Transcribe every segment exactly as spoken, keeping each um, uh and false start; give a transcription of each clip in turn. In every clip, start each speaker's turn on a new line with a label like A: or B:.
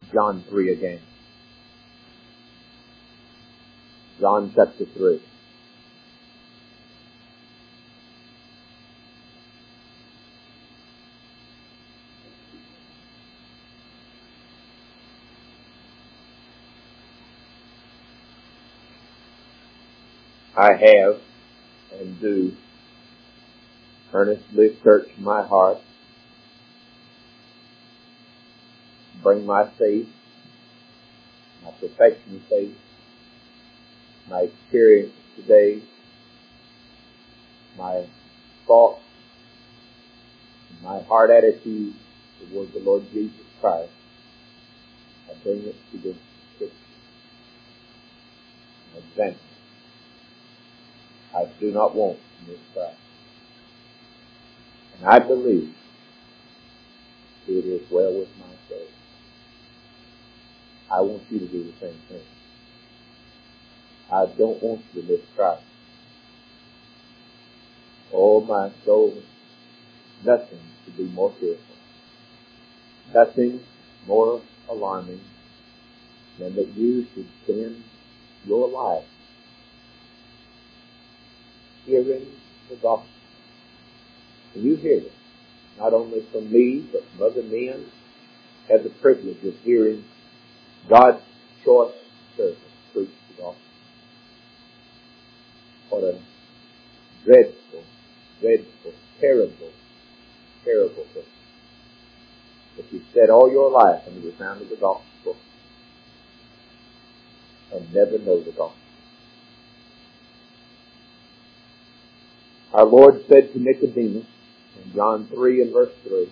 A: John three again. John chapter three. I have and do earnestly search my heart, bring my faith, my perfection faith, my experience today, my thoughts, my heart attitude toward the Lord Jesus Christ. I bring it to the Scripture. I examine it. I do not want to miss Christ. And I believe it is well with my soul. I want you to do the same thing. I don't want you to miss Christ. Oh, my soul, nothing could be more fearful. Nothing more alarming than that you should spend your life hearing the gospel. And you hear it, not only from me, but from other men, have the privilege of hearing God's choice servant preach the gospel. What a dreadful, dreadful, terrible, terrible thing. That you said all your life under the sound of the gospel and never know the gospel. Our Lord said to Nicodemus in John three and verse three,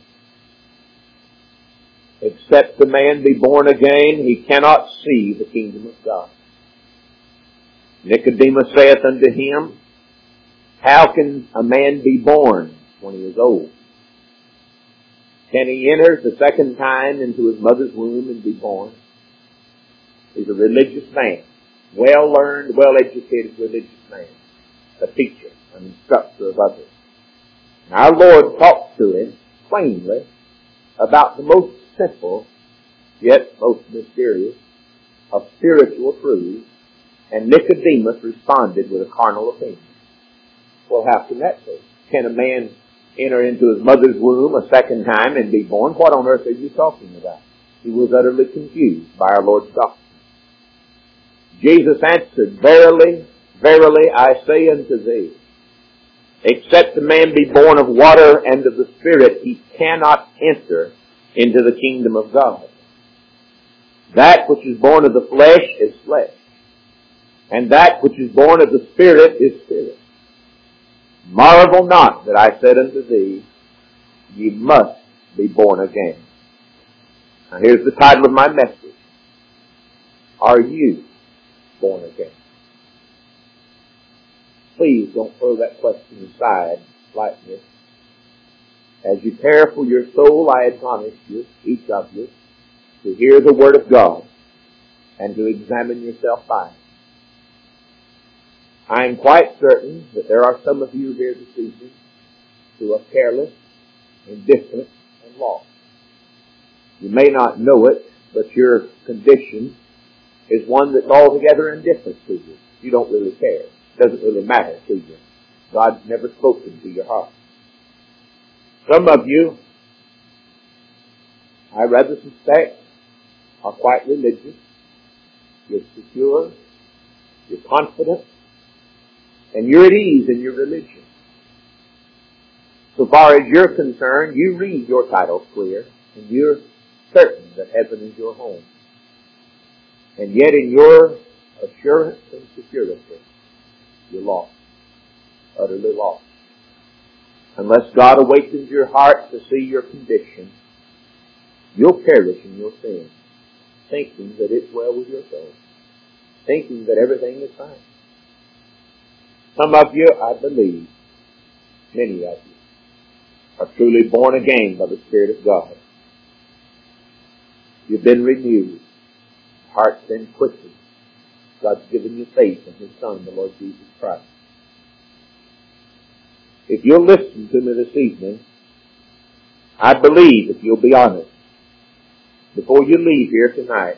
A: except the man be born again, he cannot see the kingdom of God. Nicodemus saith unto him, how can a man be born when he is old? Can he enter the second time into his mother's womb and be born? He's a religious man, well-learned, well-educated religious man, a teacher, an instructor of others. And our Lord talked to him plainly about the most simple, yet most mysterious, of spiritual truths, and Nicodemus responded with a carnal opinion. Well, how can that be? Can a man enter into his mother's womb a second time and be born? What on earth are you talking about? He was utterly confused by our Lord's doctrine. Jesus answered, verily, verily, I say unto thee, except a man be born of water and of the Spirit, he cannot enter into the kingdom of God. That which is born of the flesh is flesh, and that which is born of the Spirit is spirit. Marvel not that I said unto thee, ye must be born again. Now here's the title of my message. Are you born again? Please don't throw that question aside like this. As you care for your soul, I admonish you, each of you, to hear the Word of God and to examine yourself by it. I am quite certain that there are some of you here this evening who are careless, indifferent, and lost. You may not know it, but your condition is one that's altogether indifferent to you. You don't really care. It doesn't really matter to you. God's never spoken to your heart. Some of you, I rather suspect, are quite religious. You're secure. You're confident. And you're at ease in your religion. So far as you're concerned, you read your title clear, and you're certain that heaven is your home. And yet in your assurance and security, you're lost. Utterly lost. Unless God awakens your heart to see your condition, you'll perish in your sin, thinking that it's well with your soul, thinking that everything is fine. Some of you, I believe, many of you, are truly born again by the Spirit of God. You've been renewed. Heart's been quickened. God's given you faith in His Son, the Lord Jesus Christ. If you'll listen to me this evening, I believe, if you'll be honest, before you leave here tonight,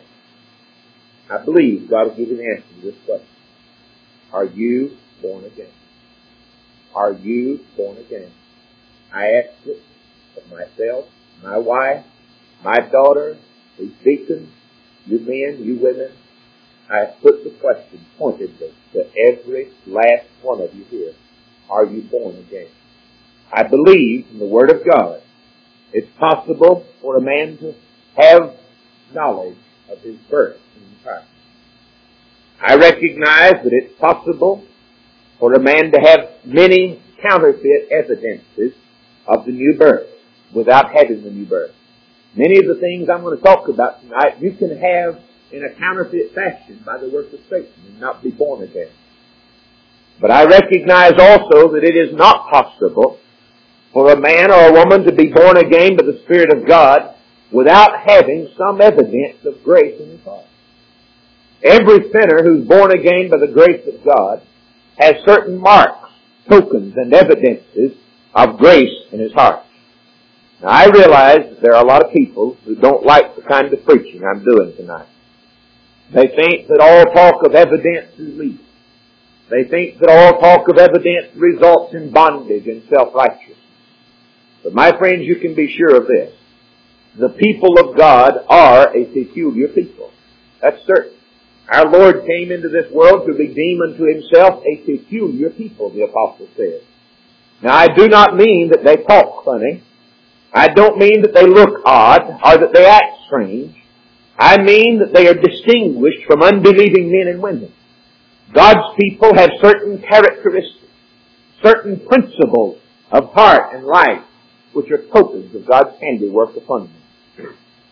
A: I believe God will give you the answer to this question. Are you born again? Are you born again? I ask it of myself, my wife, my daughter, these deacons, you men, you women. I have put the question pointedly to every last one of you here. Are you born again? I believe in the Word of God. It's possible for a man to have knowledge of his birth in Christ. I recognize that it's possible for a man to have many counterfeit evidences of the new birth without having the new birth. Many of the things I'm going to talk about tonight, you can have in a counterfeit fashion by the work of Satan and not be born again. But I recognize also that it is not possible for a man or a woman to be born again by the Spirit of God without having some evidence of grace in his heart. Every sinner who's born again by the grace of God has certain marks, tokens, and evidences of grace in his heart. Now, I realize that there are a lot of people who don't like the kind of preaching I'm doing tonight. They think that all talk of evidence is legal. They think that all talk of evidence results in bondage and self-righteousness. But my friends, you can be sure of this. The people of God are a peculiar people. That's certain. Our Lord came into this world to redeem unto Himself a peculiar people, the Apostle says. Now, I do not mean that they talk funny. I don't mean that they look odd or that they act strange. I mean that they are distinguished from unbelieving men and women. God's people have certain characteristics, certain principles of heart and life, which are tokens of God's handiwork upon them.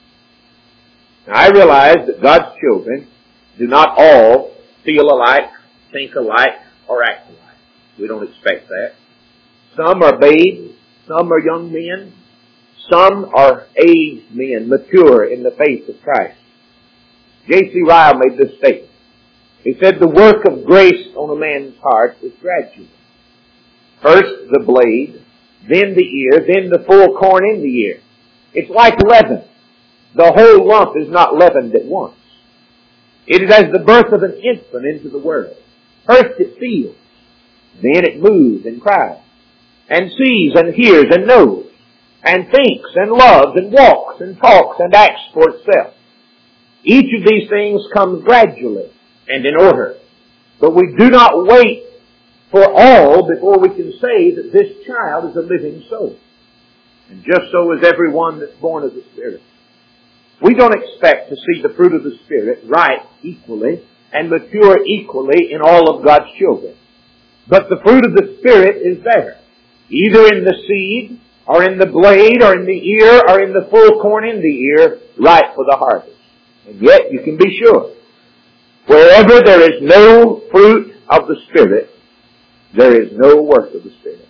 A: Now, I realize that God's children do not all feel alike, think alike, or act alike. We don't expect that. Some are babes, some are young men, some are aged men, mature in the faith of Christ. J C Ryle made this statement. He said the work of grace on a man's heart is gradual. First the blade, then the ear, then the full corn in the ear. It's like leaven. The whole lump is not leavened at once. It is as the birth of an infant into the world. First it feels, then it moves and cries, and sees and hears and knows, and thinks and loves and walks and talks and acts for itself. Each of these things comes gradually and in order. But we do not wait for all before we can say that this child is a living soul. And just so is everyone that's born of the Spirit. We don't expect to see the fruit of the Spirit ripe equally and mature equally in all of God's children. But the fruit of the Spirit is there, either in the seed, or in the blade, or in the ear, or in the full corn in the ear, ripe for the harvest. And yet, you can be sure, wherever there is no fruit of the Spirit, there is no work of the Spirit.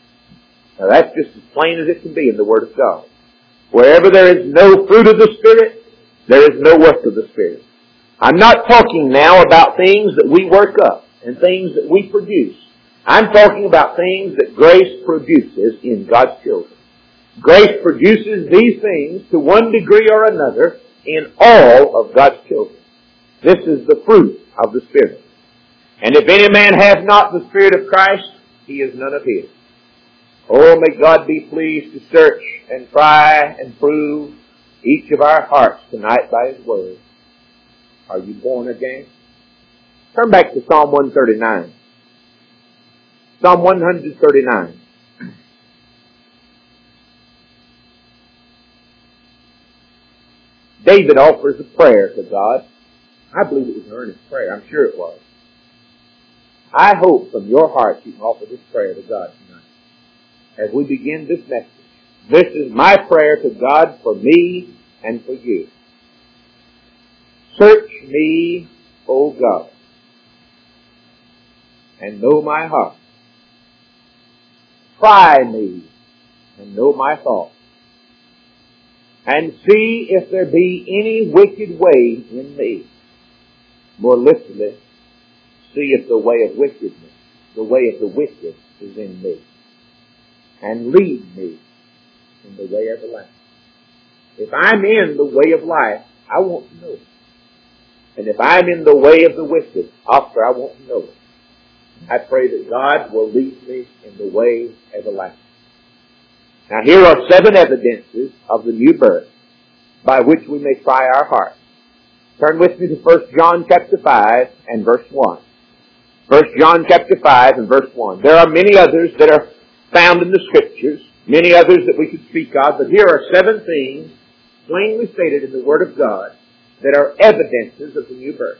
A: Now that's just as plain as it can be in the Word of God. Wherever there is no fruit of the Spirit, there is no work of the Spirit. I'm not talking now about things that we work up and things that we produce. I'm talking about things that grace produces in God's children. Grace produces these things to one degree or another in all of God's children. This is the fruit of the Spirit. And if any man have not the Spirit of Christ, he is none of His. Oh, may God be pleased to search and try and prove each of our hearts tonight by His Word. Are you born again? Turn back to Psalm one thirty-nine. Psalm one thirty-nine. David offers a prayer to God. I believe it was an earnest prayer. I'm sure it was. I hope from your heart you can offer this prayer to God tonight. As we begin this message, this is my prayer to God for me and for you. Search me, O God, and know my heart. Try me and know my thoughts. And see if there be any wicked way in me. More literally, see if the way of wickedness, the way of the wicked is in me. And lead me in the way everlasting. If I'm in the way of life, I want to know it. And if I'm in the way of the wicked, often I want to know it. I pray that God will lead me in the way everlasting. Now here are seven evidences of the new birth by which we may try our hearts. Turn with me to First John chapter five and verse one. First John chapter five and verse one. There are many others that are found in the Scriptures, many others that we could speak of, but here are seven things plainly stated in the Word of God that are evidences of the new birth.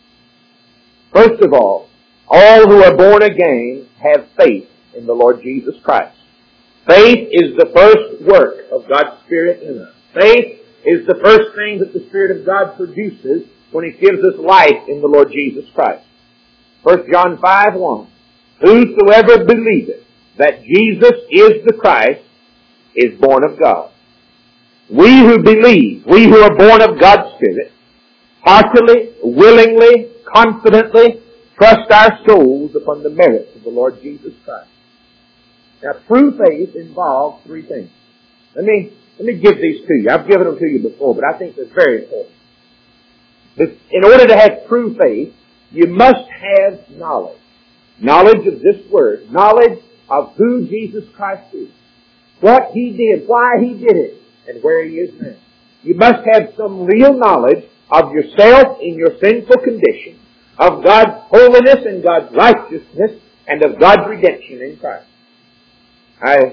A: First of all, all who are born again have faith in the Lord Jesus Christ. Faith is the first work of God's Spirit in us. Faith is the first thing that the Spirit of God produces when He gives us life in the Lord Jesus Christ. First John five one. Whosoever believeth that Jesus is the Christ is born of God. We who believe, we who are born of God's Spirit, heartily, willingly, confidently trust our souls upon the merits of the Lord Jesus Christ. Now, true faith involves three things. Let me, let me give these to you. I've given them to you before, but I think they're very important. But in order to have true faith, you must have knowledge. Knowledge of this Word. Knowledge of who Jesus Christ is. What He did, why He did it, and where He is now. You must have some real knowledge of yourself in your sinful condition, of God's holiness and God's righteousness, and of God's redemption in Christ. I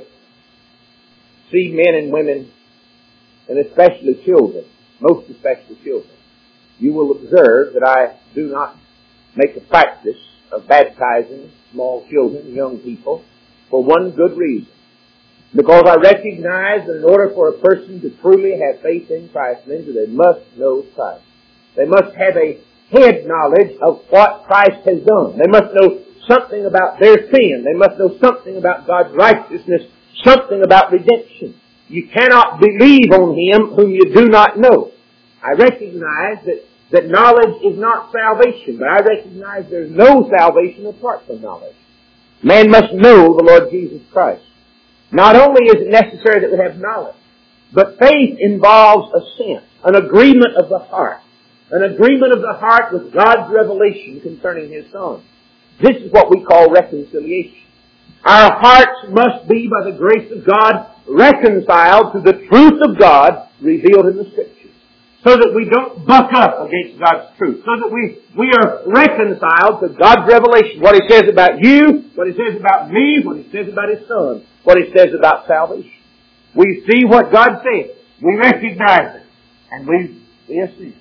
A: see men and women, and especially children, most especially children. You will observe that I do not make a practice of baptizing small children, young people, for one good reason. Because I recognize that in order for a person to truly have faith in Christ, then they must know Christ. They must have a head knowledge of what Christ has done. They must know something about their sin. They must know something about God's righteousness, something about redemption. You cannot believe on Him whom you do not know. I recognize that, that knowledge is not salvation, but I recognize there's no salvation apart from knowledge. Man must know the Lord Jesus Christ. Not only is it necessary that we have knowledge, but faith involves assent, an agreement of the heart, an agreement of the heart with God's revelation concerning His Son. This is what we call reconciliation. Our hearts must be, by the grace of God, reconciled to the truth of God revealed in the Scriptures, so that we don't buck up against God's truth, so that we, we are reconciled to God's revelation, what He says about you, what He says about me, what He says about His Son, what He says about salvation. We see what God says, we recognize it, and we, we assent.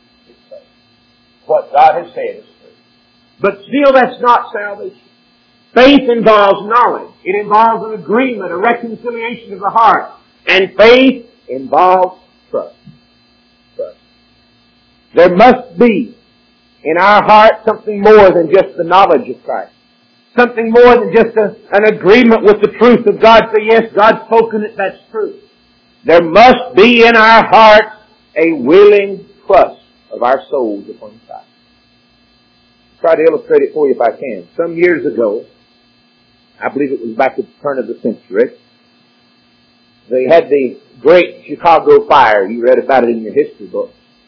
A: What God has said is true. But still, that's not salvation. Faith involves knowledge. It involves an agreement, a reconciliation of the heart. And faith involves trust. Trust. There must be in our heart something more than just the knowledge of Christ. Something more than just a, an agreement with the truth of God. Say, yes, God's spoken it, that's true. There must be in our hearts a willing trust of our souls upon Christ. I'll try to illustrate it for you if I can. Some years ago, I believe it was back at the turn of the century, they had the great Chicago fire. You read about it in your history books.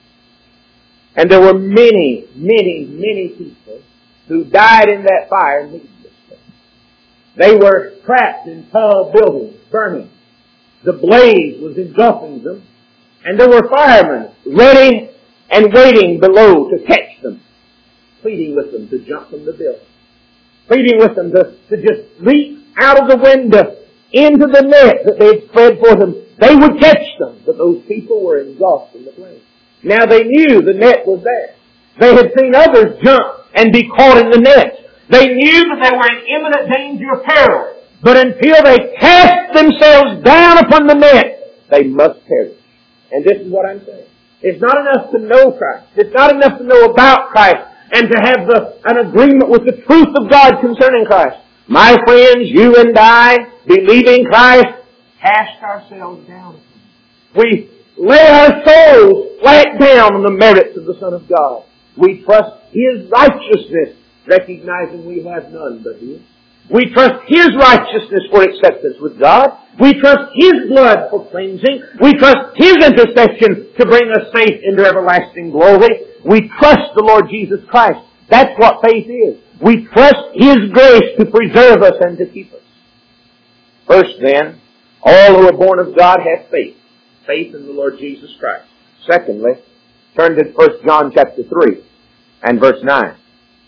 A: And there were many, many, many people who died in that fire needlessly. They were trapped in tall buildings, burning. The blaze was engulfing them. And there were firemen ready and waiting below to catch them, pleading with them to jump from the building, pleading with them to, to just leap out of the window into the net that they had spread for them. They would catch them, but those people were engulfed in the flame. Now they knew the net was there. They had seen others jump and be caught in the net. They knew that they were in imminent danger of peril. But until they cast themselves down upon the net, they must perish. And this is what I'm saying. It's not enough to know Christ. It's not enough to know about Christ and to have the, an agreement with the truth of God concerning Christ. My friends, you and I, believing Christ, cast ourselves down. We lay our souls flat down on the merits of the Son of God. We trust His righteousness, recognizing we have none but His. We trust His righteousness for acceptance with God. We trust His blood for cleansing. We trust His intercession to bring us safe into everlasting glory. We trust the Lord Jesus Christ. That's what faith is. We trust His grace to preserve us and to keep us. First then, all who are born of God have faith. Faith in the Lord Jesus Christ. Secondly, turn to First John chapter three and verse nine.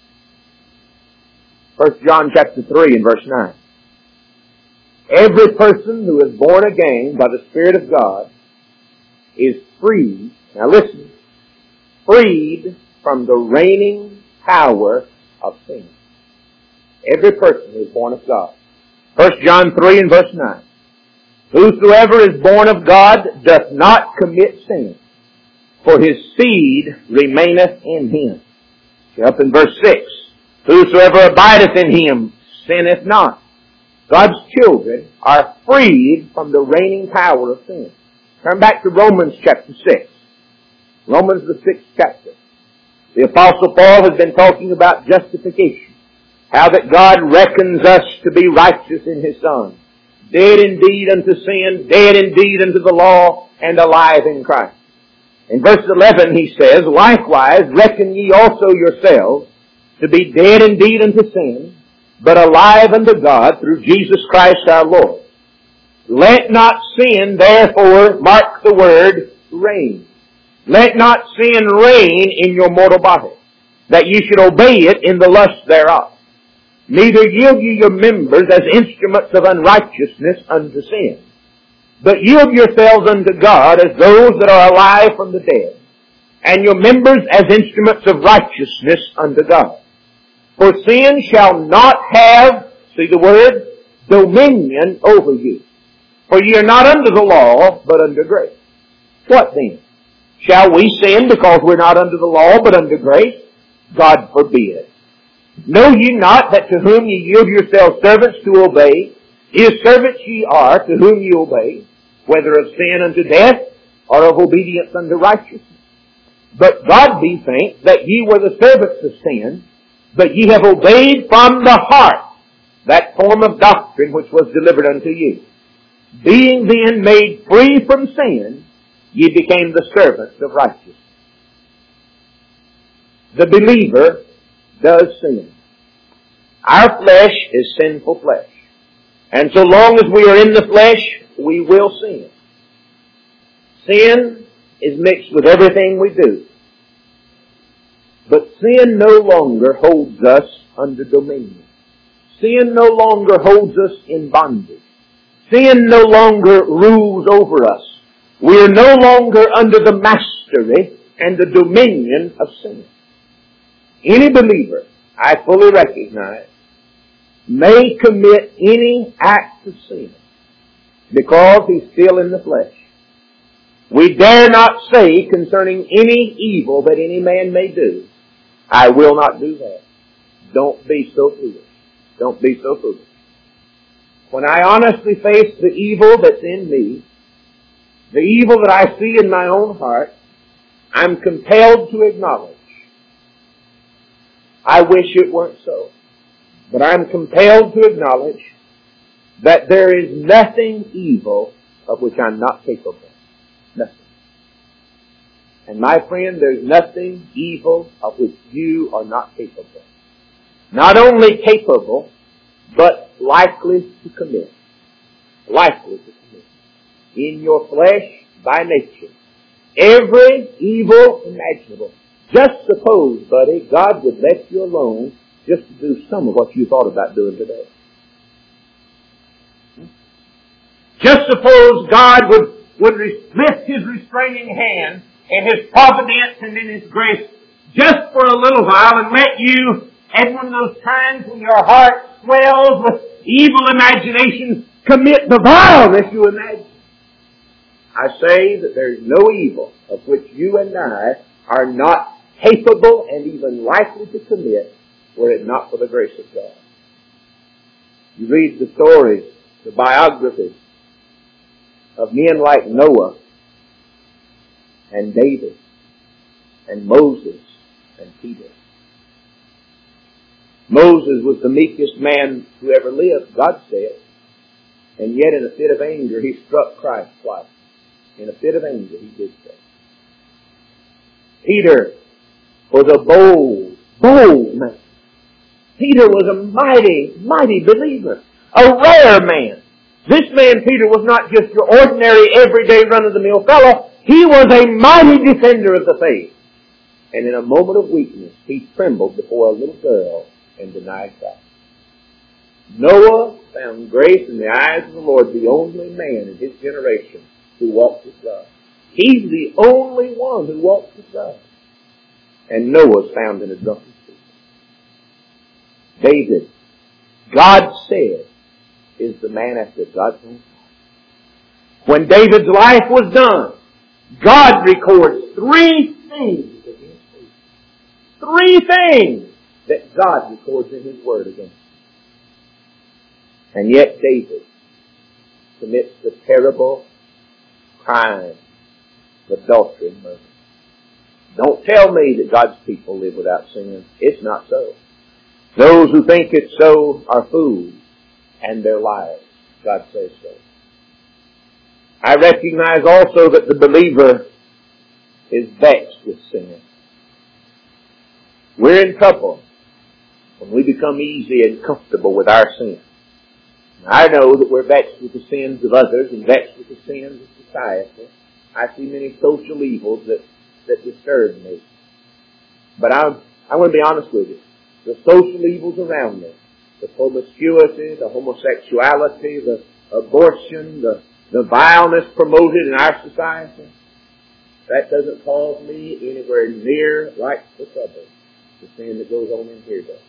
A: First John chapter three and verse nine. Every person who is born again by the Spirit of God is freed, now listen, freed from the reigning power of sin. Every person who is born of God. First John three and verse nine. Whosoever is born of God doth not commit sin, for his seed remaineth in him. Up in verse six. Whosoever abideth in Him sinneth not. God's children are freed from the reigning power of sin. Turn back to Romans chapter six. Romans the sixth chapter. The Apostle Paul has been talking about justification. How that God reckons us to be righteous in His Son. Dead indeed unto sin, dead indeed unto the law, and alive in Christ. In verse eleven he says, likewise reckon ye also yourselves to be dead indeed unto sin, but alive unto God through Jesus Christ our Lord. Let not sin therefore, mark the word, reign. Let not sin reign in your mortal body, that ye should obey it in the lust thereof. Neither yield ye your members as instruments of unrighteousness unto sin, but yield yourselves unto God as those that are alive from the dead, and your members as instruments of righteousness unto God. For sin shall not have, see the word, dominion over you. For ye are not under the law, but under grace. What then? Shall we sin because we're not under the law, but under grace? God forbid. Know ye not that to whom ye yield yourselves servants to obey, his servants ye are to whom ye obey, whether of sin unto death, or of obedience unto righteousness? But God be thanked that ye were the servants of sin, but ye have obeyed from the heart that form of doctrine which was delivered unto you. Being then made free from sin, ye became the servants of righteousness. The believer does sin. Our flesh is sinful flesh. And so long as we are in the flesh, we will sin. Sin is mixed with everything we do. But sin no longer holds us under dominion. Sin no longer holds us in bondage. Sin no longer rules over us. We are no longer under the mastery and the dominion of sin. Any believer, I fully recognize, may commit any act of sin because he's still in the flesh. We dare not say concerning any evil that any man may do, I will not do that. Don't be so foolish. Don't be so foolish. When I honestly face the evil that's in me, the evil that I see in my own heart, I'm compelled to acknowledge. I wish it weren't so. But I'm compelled to acknowledge that there is nothing evil of which I'm not capable. Nothing. And my friend, there's nothing evil of which you are not capable. Not only capable, but likely to commit. Likely to commit. In your flesh, by nature. Every evil imaginable. Just suppose, buddy, God would let you alone just to do some of what you thought about doing today. Just suppose God would, would lift His restraining hand in His providence and in His grace just for a little while and let you, at one of those times when your heart swells with evil imaginations, commit the vileness you imagine. I say that there is no evil of which you and I are not capable and even likely to commit were it not for the grace of God. You read the stories, the biographies of men like Noah and David and Moses and Peter. Moses was the meekest man who ever lived, God said. And yet in a fit of anger, he struck Christ twice. In a fit of anger, he did so. Peter was a bold, bold man. Peter was a mighty, mighty believer. A rare man. This man, Peter, was not just your ordinary, everyday, run-of-the-mill fellow. He was a mighty defender of the faith. And in a moment of weakness, he trembled before a little girl and denied Christ. Noah found grace in the eyes of the Lord, the only man in his generation who walked with God. He's the only one who walked with God. And Noah's found in a drunken state. David, God said, is the man after God's own heart. When David's life was done, God records three things against him. Three things that God records in His Word against him. And yet David commits the terrible crime of adultery and murder. Don't tell me that God's people live without sin. It's not so. Those who think it's so are fools, and they're liars. God says so. I recognize also that the believer is vexed with sin. We're in trouble when we become easy and comfortable with our sin. I know that we're vexed with the sins of others and vexed with the sins of society. I see many social evils that, that disturb me. But I'm, I want to be honest with you. The social evils around me, the promiscuity, the homosexuality, the abortion, the, the vileness promoted in our society, that doesn't cause me anywhere near like the trouble, the sin that goes on in here does.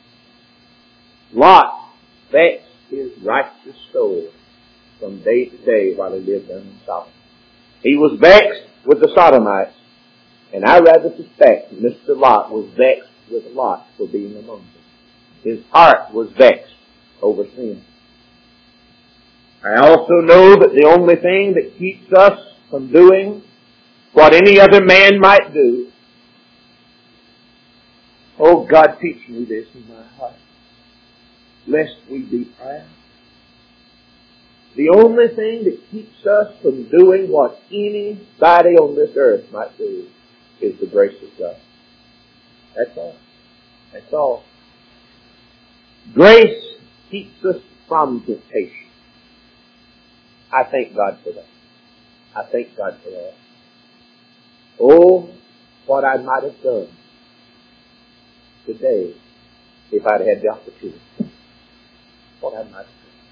A: Lot vexed his righteous soul from day to day while he lived in Sodom. He was vexed with the Sodomites, and I rather suspect that Mister Lot was vexed with Lot for being among them. His heart was vexed over sin. I also know that the only thing that keeps us from doing what any other man might do, oh God, teach me this in my heart, lest we be proud. The only thing that keeps us from doing what anybody on this earth might do is the grace of God. That's all. That's all. Grace keeps us from temptation. I thank God for that. I thank God for that. Oh, what I might have done today if I'd had the opportunity. What I might have done.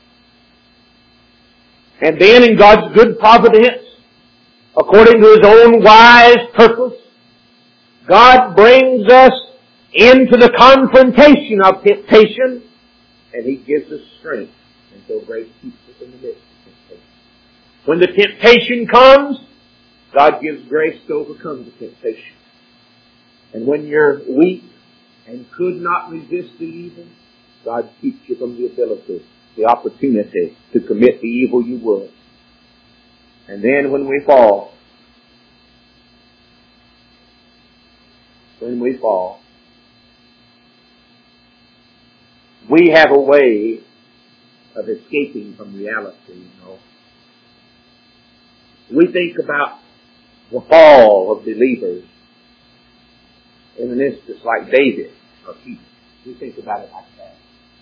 A: And then in God's good providence, according to His own wise purpose, God brings us into the confrontation of temptation, and He gives us strength until grace keeps us in the midst of temptation. When the temptation comes, God gives grace to overcome the temptation. And when you're weak and could not resist the evil, God keeps you from the ability, the opportunity to commit the evil you would. And then when we fall, when we fall, we have a way of escaping from reality, you know. We think about the fall of believers in an instance like David or Peter. We think about it like that.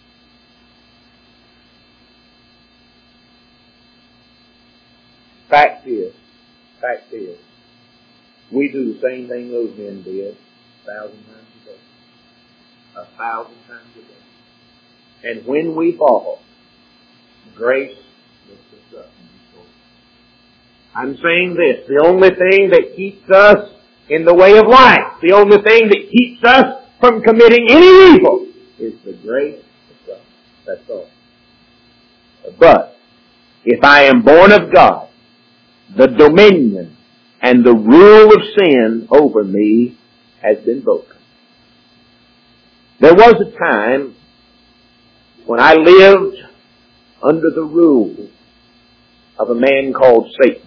A: Fact is, fact is, we do the same thing those men did a thousand times a day. A thousand times a day. And when we fall, grace lifts us up. I'm saying this, the only thing that keeps us in the way of life, the only thing that keeps us from committing any evil is the grace of God. That's all. But if I am born of God, the dominion and the rule of sin over me has been broken. There was a time when I lived under the rule of a man called Satan.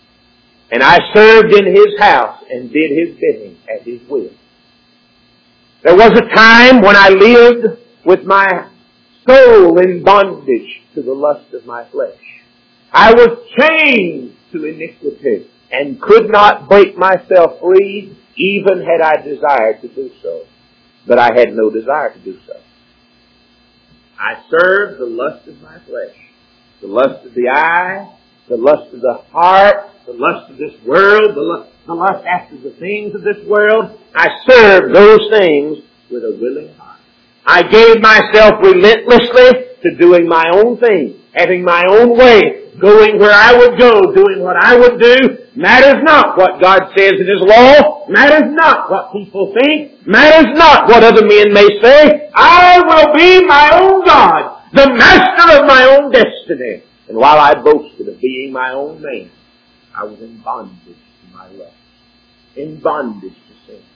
A: And I served in his house and did his bidding at his will. There was a time when I lived with my soul in bondage to the lust of my flesh. I was chained to iniquity and could not break myself free, even had I desired to do so. But I had no desire to do so. I served the lust of my flesh, the lust of the eye, the lust of the heart, the lust of this world, the lust, the lust after the things of this world. I served those things with a willing heart. I gave myself relentlessly to doing my own thing, having my own way, going where I would go, doing what I would do. Matters not what God says in His law. Matters not what people think. Matters not what other men may say. I will be my own God, the master of my own destiny. And while I boasted of being my own man, I was in bondage to my lust, in bondage to sin.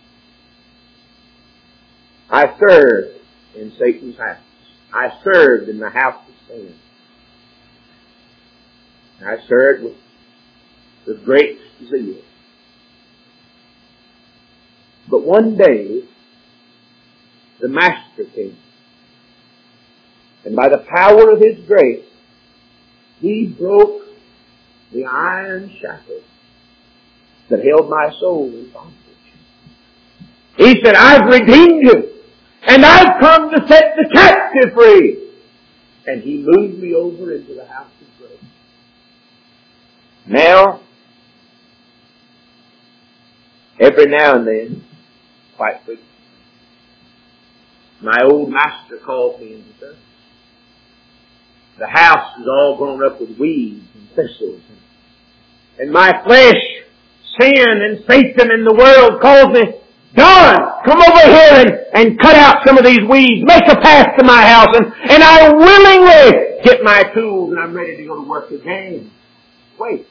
A: I served in Satan's house. I served in the house of sin. I served with, with great zeal. But one day, the Master came. And by the power of His grace, He broke the iron shackles that held my soul in bondage. He said, I've redeemed you, and I've come to set the captive free. And He moved me over into the house of grace. Now, every now and then, quite frequently, my old master calls me into church. The house is all grown up with weeds and thistles. And my flesh, sin and Satan and the world calls me, Don, come over here and, and cut out some of these weeds. Make a path to my house. And, and I willingly get my tools and I'm ready to go to work again. Wait.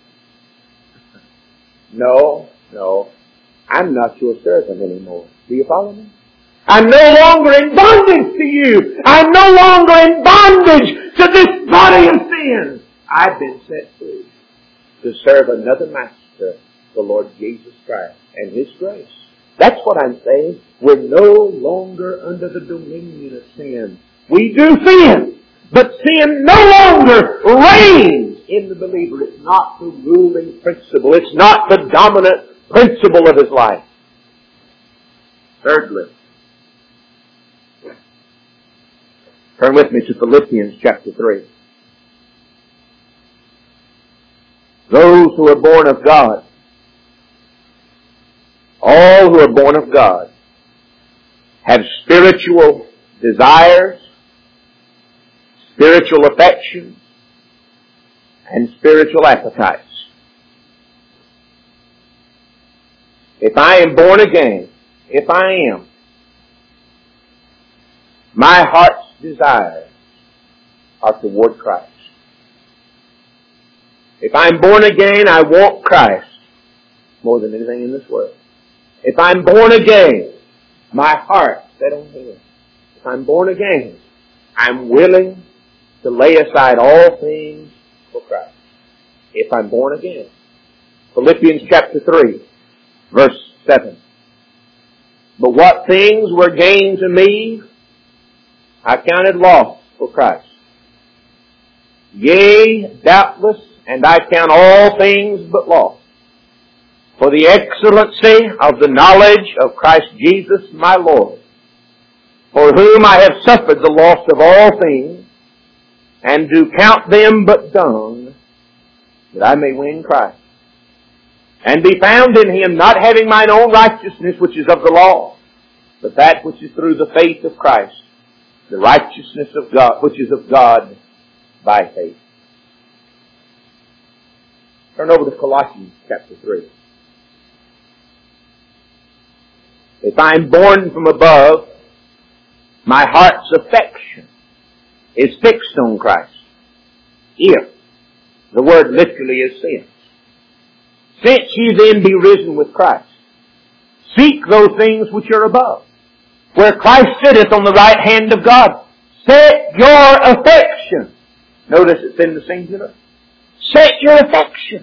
A: No, no. I'm not your servant anymore. Do you follow me? I'm no longer in bondage to you. I'm no longer in bondage to this body of sin. I've been set free to serve another master, the Lord Jesus Christ, and His grace. That's what I'm saying. We're no longer under the dominion of sin. We do sin, but sin no longer reigns in the believer. It's not the ruling principle. It's not the dominant principle of his life. Thirdly, turn with me to Philippians chapter three. Those who are born of God, all who are born of God, have spiritual desires, spiritual affections, and spiritual appetites. If I am born again, if I am, my heart's desires are toward Christ. If I'm born again, I want Christ more than anything in this world. If I'm born again, my heart's set on Him. If I'm born again, I'm willing to lay aside all things for Christ. If I'm born again. Philippians chapter three, verse seven. But what things were gain to me, I counted loss for Christ. Yea, doubtless, and I count all things but loss, for the excellency of the knowledge of Christ Jesus my Lord, for whom I have suffered the loss of all things, and do count them but dung, that I may win Christ, and be found in Him, not having mine own righteousness which is of the law, but that which is through the faith of Christ, the righteousness of God, which is of God by faith. Turn over to Colossians chapter three. If I'm born from above, my heart's affection is fixed on Christ. If, the word literally is since. Since ye then be risen with Christ, seek those things which are above, where Christ sitteth on the right hand of God. Set your affection. Notice it's in the singular. Set your affection.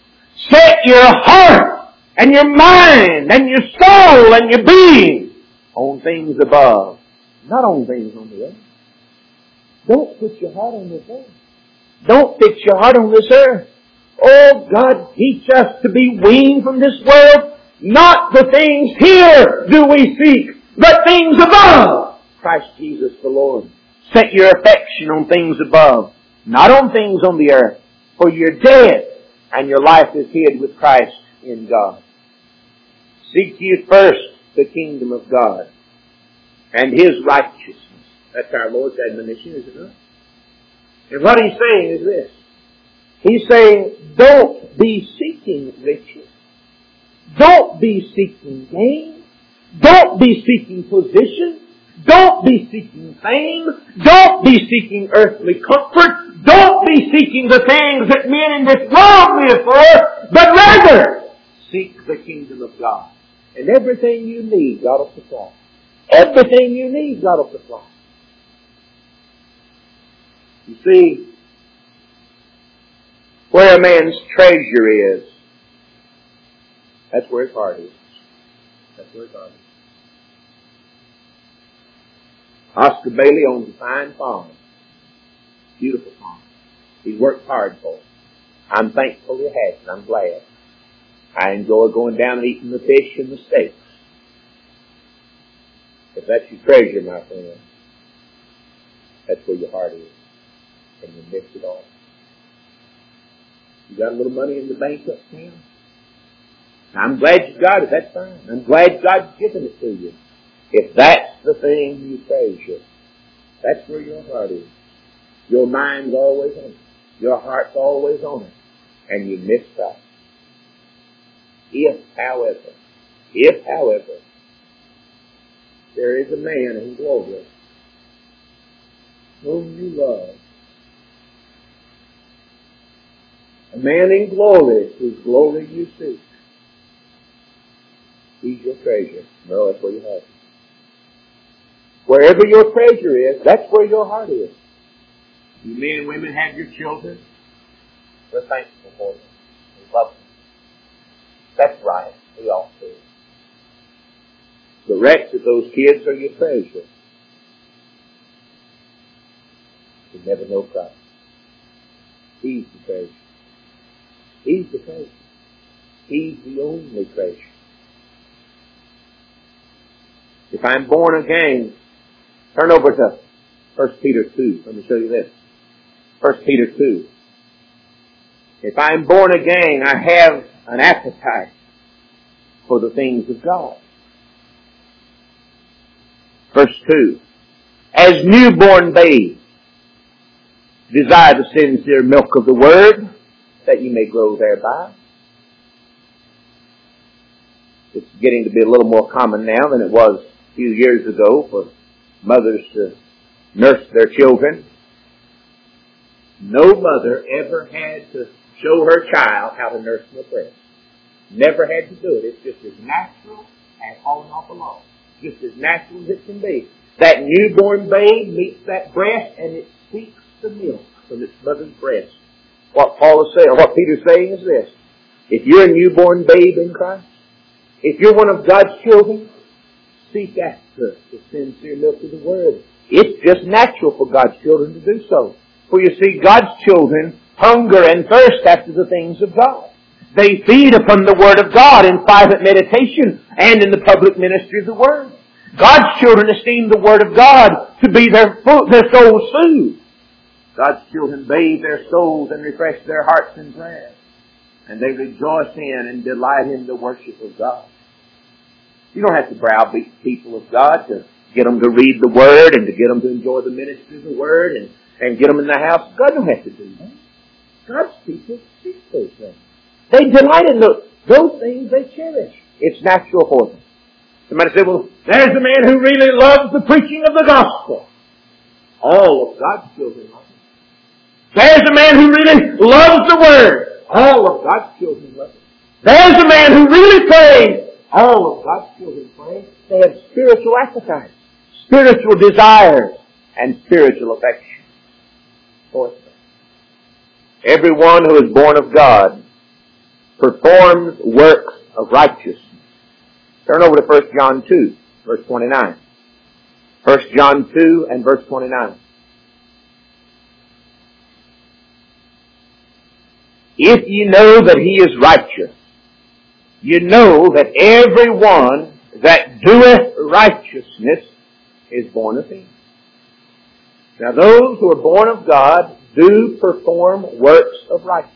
A: Set your heart and your mind and your soul and your being on things above, not on things on the earth. Don't put your heart on this earth. Don't fix your heart on this earth. Oh, God, teach us to be weaned from this world. Not the things here do we seek, but things above. Christ Jesus the Lord. Set your affection on things above, not on things on the earth. For you're dead, and your life is hid with Christ in God. Seek ye first the kingdom of God and His righteousness. That's our Lord's admonition, is it not? And what He's saying is this. He's saying, don't be seeking riches. Don't be seeking gain. Don't be seeking position. Don't be seeking fame. Don't be seeking earthly comfort. Don't be seeking the things that men in this world live for, but rather seek the kingdom of God. And everything you need, God will supply. Everything you need, God will supply. You see, where a man's treasure is, that's where his heart is. That's where his heart is. Oscar Bailey owns a fine farm. Beautiful farm. He's worked hard for it. I'm thankful he has, and I'm glad. I enjoy going down and eating the fish and the steaks. If that's your treasure, my friend, that's where your heart is. And you miss it all. You got a little money in the bank uptown? I'm glad you got it. That's fine. I'm glad God's given it to you. If that's the thing you treasure, that's where your heart is. Your mind's always on it. Your heart's always on it. And you miss that. If, however, if, however, there is a man in glory whom you love, a man in glory whose glory you seek, he's your treasure. No, that's where you have it. Wherever your treasure is, that's where your heart is. You men and women have your children. We're thankful for them. We love them. That's right. We all do. The wrecks of those kids are your treasure. You never know Christ. He's the treasure. He's the treasure. He's the only treasure. If I'm born again, turn over to First Peter two. Let me show you this. First Peter two. If I'm born again, I have an appetite for the things of God. Verse two. As newborn babes, desire the sincere milk of the Word, that you may grow thereby. It's getting to be a little more common now than it was a few years ago for mothers to nurse their children. No mother ever had to show her child how to nurse from a breast. Never had to do it. It's just as natural as falling off a log. Just as natural as it can be. That newborn babe meets that breast and it seeks the milk from its mother's breast. What Paul is saying, or what Peter's saying is this. If you're a newborn babe in Christ, if you're one of God's children, seek after the sincere milk of the Word. It's just natural for God's children to do so. For you see, God's children hunger and thirst after the things of God. They feed upon the Word of God in private meditation and in the public ministry of the Word. God's children esteem the Word of God to be their food, their soul's food. God's children bathe their souls and refresh their hearts in prayer. And they rejoice in and delight in the worship of God. You don't have to browbeat people of God to get them to read the Word and to get them to enjoy the ministry of the Word and, and get them in the house. God don't have to do that. God's people seek those things. They delight in those, those things they cherish. It's natural for them. Somebody said, well, there's a man who really loves the preaching of the gospel. All of God's children love it. There's a man who really loves the Word. All of God's children love it. There's a man who really prays. All of God's children pray. They have spiritual appetites, spiritual desires, and spiritual affection. Fourthly, everyone who is born of God performs works of righteousness. Turn over to First John two, verse twenty-nine. First John two and verse twenty-nine. If ye know that he is righteous, you know that every one that doeth righteousness is born of him. Now those who are born of God do perform works of righteousness.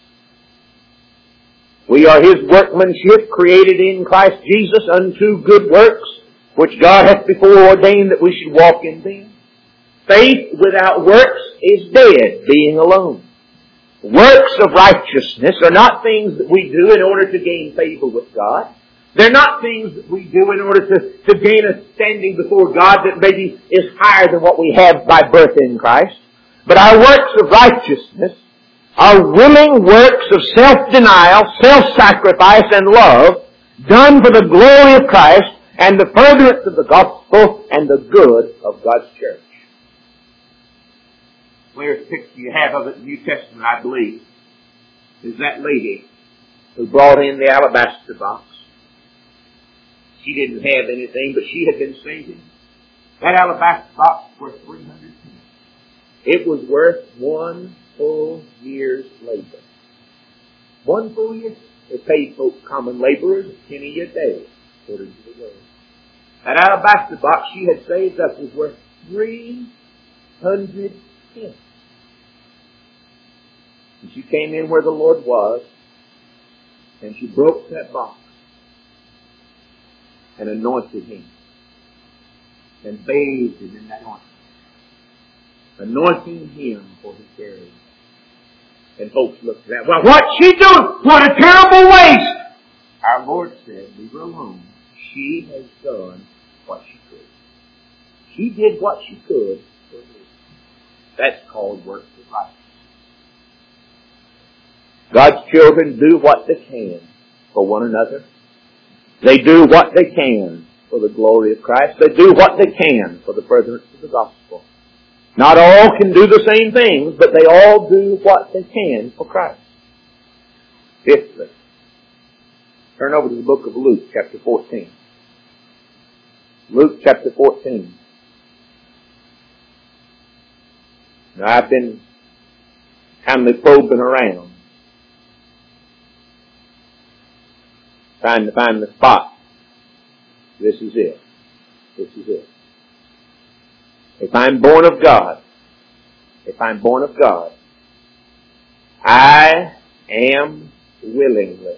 A: We are his workmanship, created in Christ Jesus unto good works, which God hath before ordained that we should walk in them. Faith without works is dead, being alone. Works of righteousness are not things that we do in order to gain favor with God. They're not things that we do in order to, to gain a standing before God that maybe is higher than what we have by birth in Christ. But our works of righteousness are willing works of self-denial, self-sacrifice, and love done for the glory of Christ and the furtherance of the gospel and the good of God's church. Clearest picture you have of it in the New Testament, I believe, is that lady who brought in the alabaster box. She didn't have anything, but she had been saving. That alabaster box was worth three hundred pennies. It was worth one full year's labor. One full year. They paid folk, common laborers, a penny a day, according to the word. That alabaster box she had saved up was worth three hundred pennies. And she came in where the Lord was, and she broke that box and anointed him and bathed him in that ointment, anointing him for his burial. And folks looked at that. Well, what's she doing? What a terrible waste! Our Lord said, leave her alone. She has done what she could. She did what she could for me. That's called works of righteousness. God's children do what they can for one another. They do what they can for the glory of Christ. They do what they can for the furtherance of the gospel. Not all can do the same things, but they all do what they can for Christ. Fifthly, turn over to the book of Luke, chapter fourteen. Luke, chapter fourteen. Now, I've been kindly probing around, trying to find the spot. This is it. This is it. If I'm born of God, if I'm born of God, I am willingly.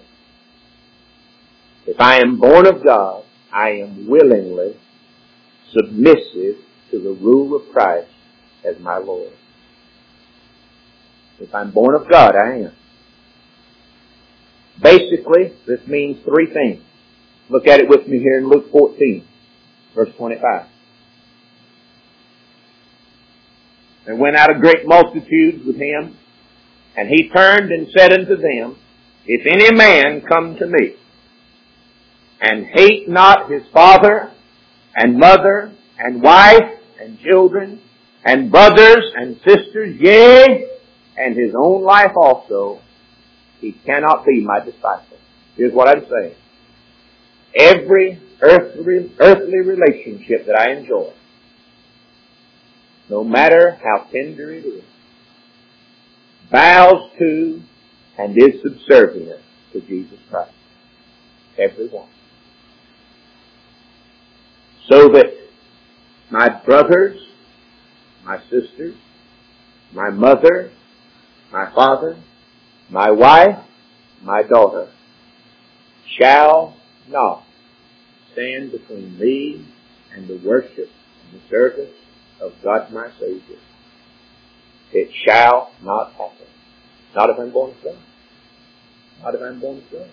A: If I am born of God, I am willingly submissive to the rule of Christ as my Lord. If I'm born of God, I am. Basically, this means three things. Look at it with me here in Luke fourteen, verse twenty-five. There went out a great multitude with him, and he turned and said unto them, if any man come to me, and hate not his father, and mother, and wife, and children, and brothers, and sisters, yea, and his own life also, he cannot be my disciple. Here's what I'm saying. Every earthly, earthly relationship that I enjoy, no matter how tender it is, bows to and is subservient to Jesus Christ. Every one. So that my brothers, my sisters, my mother, my father, my wife, my daughter shall not stand between me and the worship and the service of God my Savior. It shall not happen. Not if I'm born of God. Not if I'm born of God.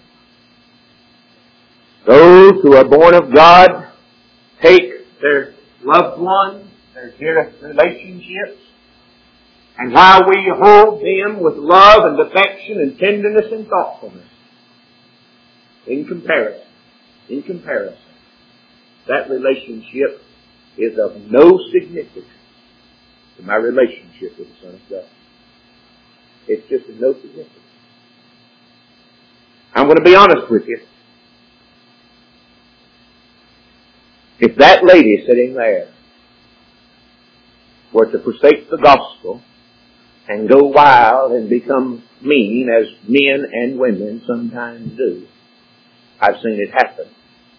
A: Those who are born of God take their loved ones, their dearest relationships, and while we hold them with love and affection and tenderness and thoughtfulness, in comparison, in comparison, that relationship is of no significance to my relationship with the Son of God. It's just of no significance. I'm going to be honest with you. If that lady sitting there were to forsake the gospel and go wild and become mean, as men and women sometimes do, I've seen it happen,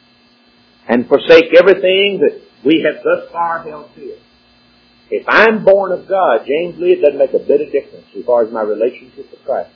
A: and forsake everything that we have thus far held dear. If I'm born of God, James Lee, it doesn't make a bit of difference as far as my relationship with Christ.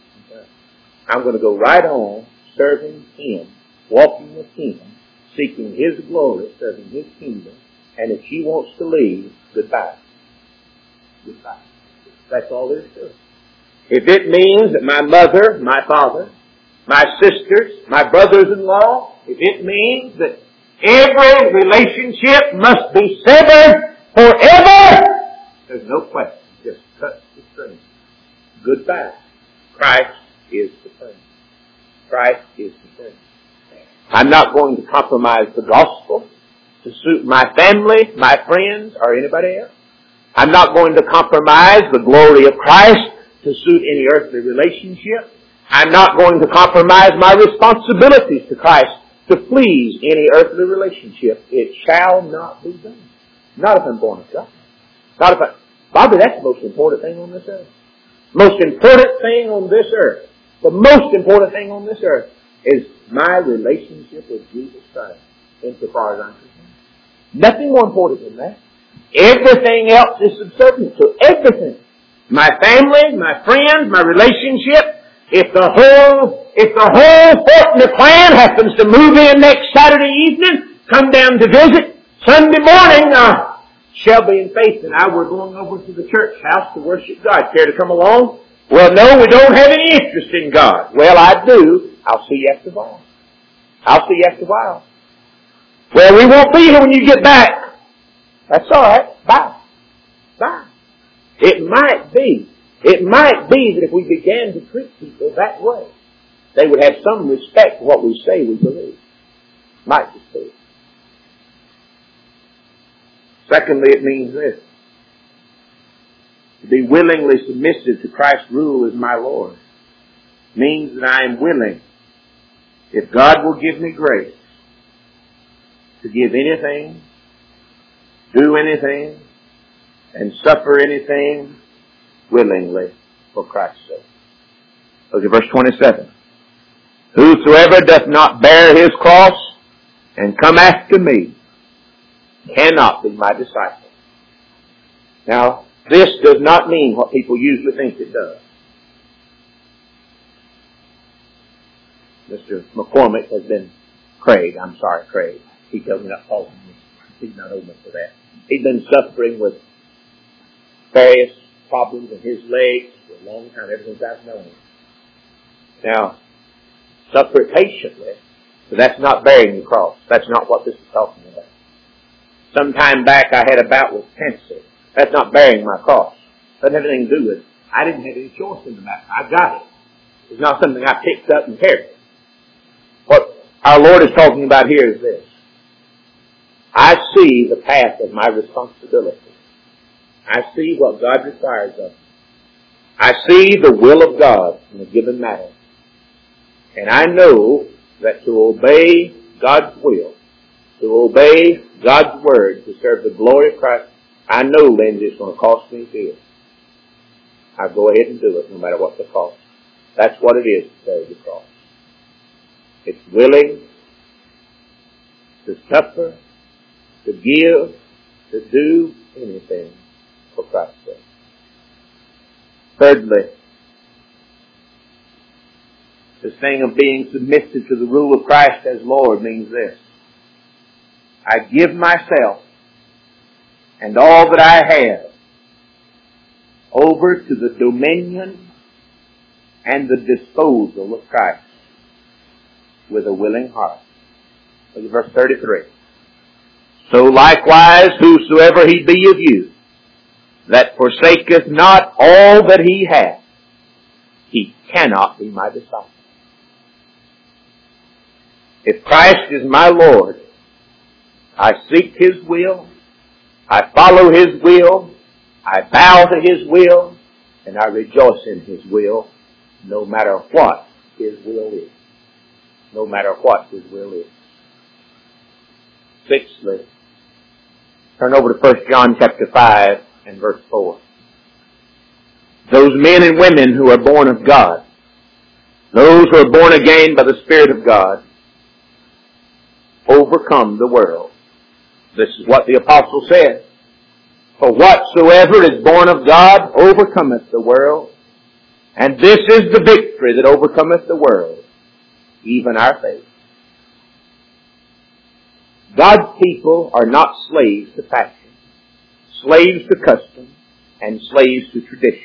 A: I'm going to go right on serving Him, walking with Him, seeking His glory, serving His kingdom, and if she wants to leave, goodbye. Goodbye. That's all there is to it. If it means that my mother, my father, my sisters, my brothers-in-law, if it means that every relationship must be severed forever, there's no question. Just cut the string. Goodbye. Christ is the thing. Christ is the thing. I'm not going to compromise the gospel to suit my family, my friends, or anybody else. I'm not going to compromise the glory of Christ to suit any earthly relationship. I'm not going to compromise my responsibilities to Christ to please any earthly relationship. It shall not be done. Not if I'm born of God. Not if I... Bobby, that's the most important thing on this earth. Most important thing on this earth. The most important thing on this earth is my relationship with Jesus Christ, insofar as I'm concerned. Nothing more important than that. Everything else is subservient to everything. My family, my friends, my relationship. If the whole, if the whole Fortner clan happens to move in next Saturday evening, come down to visit, Sunday morning, uh, Shelby and Faith and I were going over to the church house to worship God. Care to come along? Well, no, we don't have any interest in God. Well, I do. I'll see you after a while. I'll see you after a while. Well, we won't be here when you get back. That's all right. Bye. Bye. It might be, it might be that if we began to treat people that way, they would have some respect for what we say we believe. Might just be. Secondly, it means this. To be willingly submissive to Christ's rule as my Lord means that I am willing, if God will give me grace, to give anything, do anything, and suffer anything willingly for Christ's sake. Look at verse twenty-seven. Whosoever doth not bear his cross and come after me cannot be my disciple. Now, this does not mean what people usually think it does. Mister McCormick has been, Craig, I'm sorry, Craig. He tells me not calling me. He's not old enough for that. He's been suffering with various problems in his legs for a long time, ever since I've known him. Now, suffer patiently, but that's not bearing the cross. That's not what this is talking about. Some time back I had a bout with cancer. That's not bearing my cross. Doesn't have anything to do with it. I didn't have any choice in the matter. I got it. It's not something I picked up and carried. What our Lord is talking about here is this. I see the path of my responsibility. I see what God requires of me. I see the will of God in a given matter. And I know that to obey God's will, to obey God's word, to serve the glory of Christ, I know, Lindsay, it's going to cost me dear. I'll go ahead and do it no matter what the cost. That's what it is to carry the cross. It's willing to suffer, to give, to do anything for Christ's sake. Thirdly, this thing of being submissive to the rule of Christ as Lord means this. I give myself and all that I have over to the dominion and the disposal of Christ with a willing heart. Look at verse thirty-three. So likewise, whosoever he be of you, that forsaketh not all that he hath, he cannot be my disciple. If Christ is my Lord, I seek His will, I follow His will, I bow to His will, and I rejoice in His will, no matter what His will is. No matter what His will is. Sixthly, Turn over to First John chapter five and verse four. Those men and women who are born of God, those who are born again by the Spirit of God, overcome the world. This is what the apostle said. For whatsoever is born of God overcometh the world. And this is the victory that overcometh the world, even our faith. God's people are not slaves to fashion, slaves to custom, and slaves to tradition.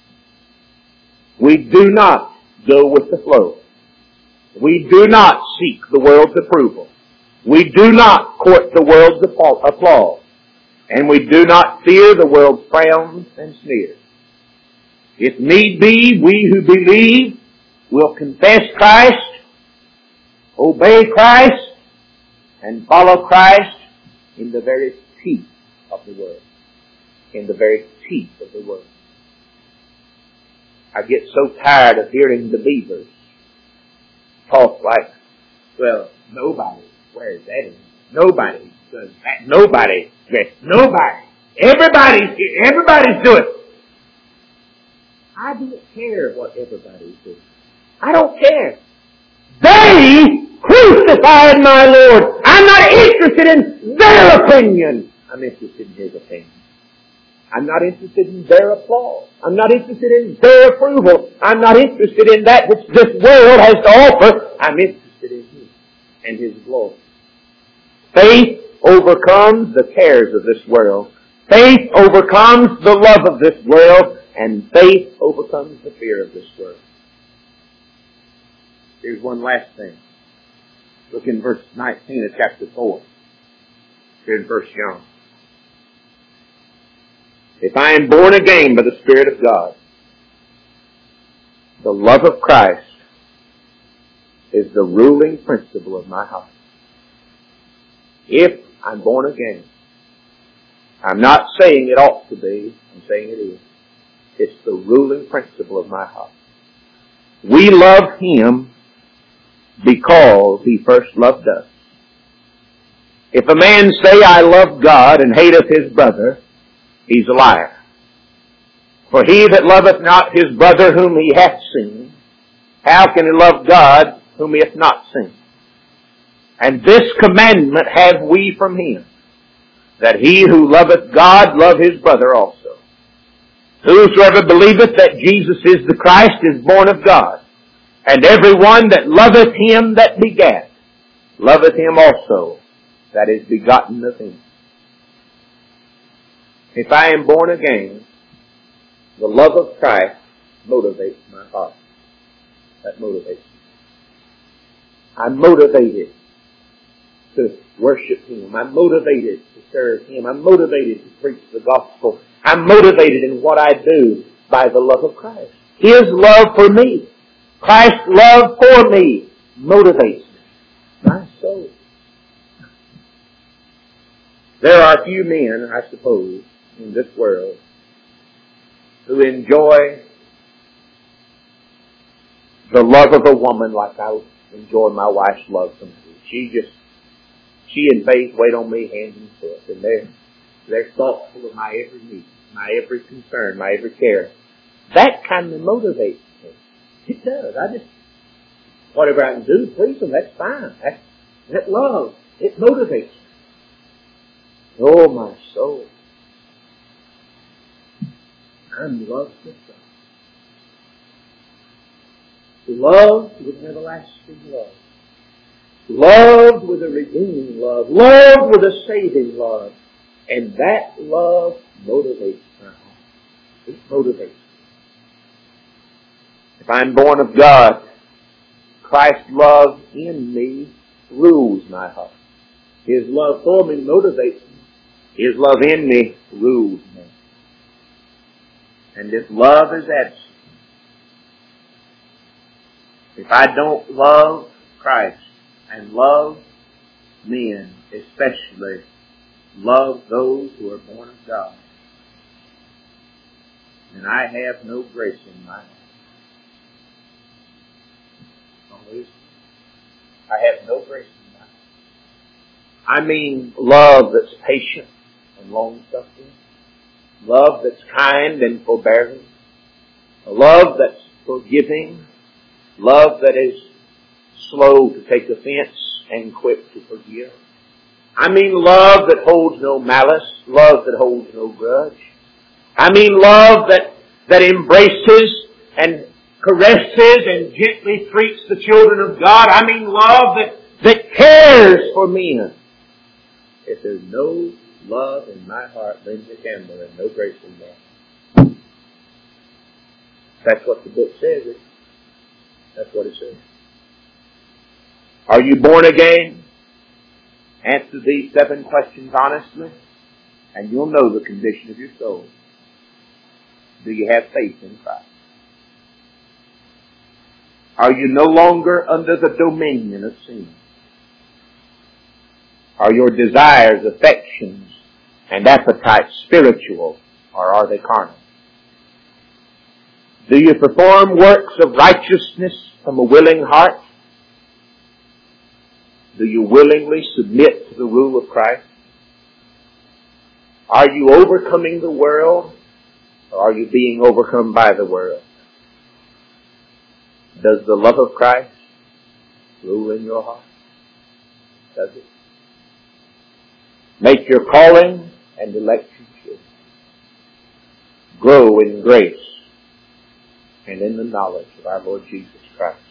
A: We do not go with the flow. We do not seek the world's approval. We do not court the world's applause. And we do not fear the world's frowns and sneers. If need be, we who believe will confess Christ, obey Christ, and follow Christ in the very teeth of the world. In the very teeth of the world. I get so tired of hearing the beavers talk like, well, nobody wears that anymore. Nobody does that. Nobody dress. Nobody. Everybody's here. Everybody's doing it. I don't care what everybody's doing. I don't care. They crucified my Lord. I'm not interested in their opinion. I'm interested in His opinion. I'm not interested in their applause. I'm not interested in their approval. I'm not interested in that which this world has to offer. I'm interested in Him and His glory. Faith overcomes the cares of this world. Faith overcomes the love of this world. And faith overcomes the fear of this world. Here's one last thing. Look in verse nineteen of chapter four. Here in First John. If I am born again by the Spirit of God, the love of Christ is the ruling principle of my heart. If I'm born again, I'm not saying it ought to be, I'm saying it is. It's the ruling principle of my heart. We love Him because He first loved us. If a man say, I love God, and hateth his brother, he's a liar. For he that loveth not his brother whom he hath seen, how can he love God whom he hath not seen? And this commandment have we from Him, that he who loveth God love his brother also. Whosoever believeth that Jesus is the Christ is born of God. And every one that loveth Him that begat, loveth Him also that is begotten of Him. If I am born again, the love of Christ motivates my heart. That motivates me. I'm motivated to worship Him. I'm motivated to serve Him. I'm motivated to preach the gospel. I'm motivated in what I do by the love of Christ. His love for me, Christ's love for me, motivates me. My soul. There are few men, I suppose, in this world who enjoy the love of a woman like I enjoy my wife's love for me. She just, she and Faith wait on me hand and foot, and they're They're thoughtful of my every need, my every concern, my every care. That kind of motivates me. It does. I just, whatever I can do to please them, that's fine. That's, that love, it motivates me. Oh, my soul. I'm loved with God. Loved with an everlasting love. Loved with a redeeming love. Loved with a saving love. And that love motivates my heart. It motivates me. If I'm born of God, Christ's love in me rules my heart. His love for me motivates me. His love in me rules me. And if love is absent, if I don't love Christ and love men, especially love those who are born of God, then I have no grace in my heart. I have no grace in my heart. I mean love that's patient and and long-suffering. Love that's kind and forbearing. A love that's forgiving. Love that is slow to take offense and quick to forgive. I mean love that holds no malice. Love that holds no grudge. I mean love that, that embraces and caresses and gently treats the children of God. I mean love that, that cares for men. If there's no love in my heart, Lindsay Campbell, there's no grace in that. That's what the book says. That's what it says. Are you born again? Answer these seven questions honestly, and you'll know the condition of your soul. Do you have faith in Christ? Are you no longer under the dominion of sin? Are your desires, affections, and appetites spiritual, or are they carnal? Do you perform works of righteousness from a willing heart? Do you willingly submit to the rule of Christ? Are you overcoming the world, or are you being overcome by the world? Does the love of Christ rule in your heart? Does it? Make your calling and election sure. Grow in grace and in the knowledge of our Lord Jesus Christ.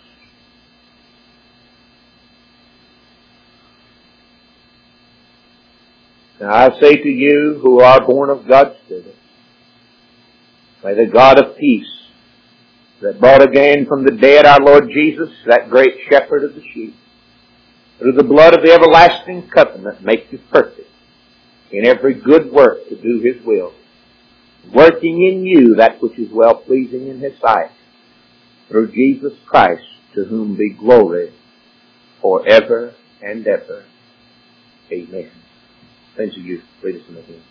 A: Now I say to you who are born of God's Spirit, may the God of peace that brought again from the dead our Lord Jesus, that great shepherd of the sheep, through the blood of the everlasting covenant, make you perfect in every good work to do His will, working in you that which is well-pleasing in His sight, through Jesus Christ, to whom be glory forever and ever. Amen. Thanks to you. Lead us in the hymn.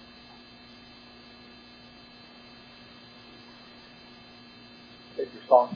A: Take your song.